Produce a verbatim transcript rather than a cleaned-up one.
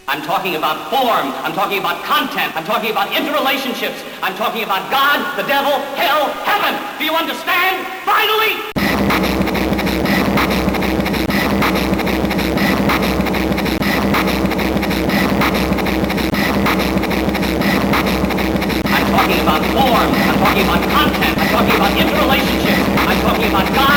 I'm talking about form. I'm talking about content. I'm talking about interrelationships. I'm talking about God, the devil, hell, heaven. Do you understand? Finally! I'm talking about form. I'm talking about content. I'm talking about interrelationships. I'm talking about God.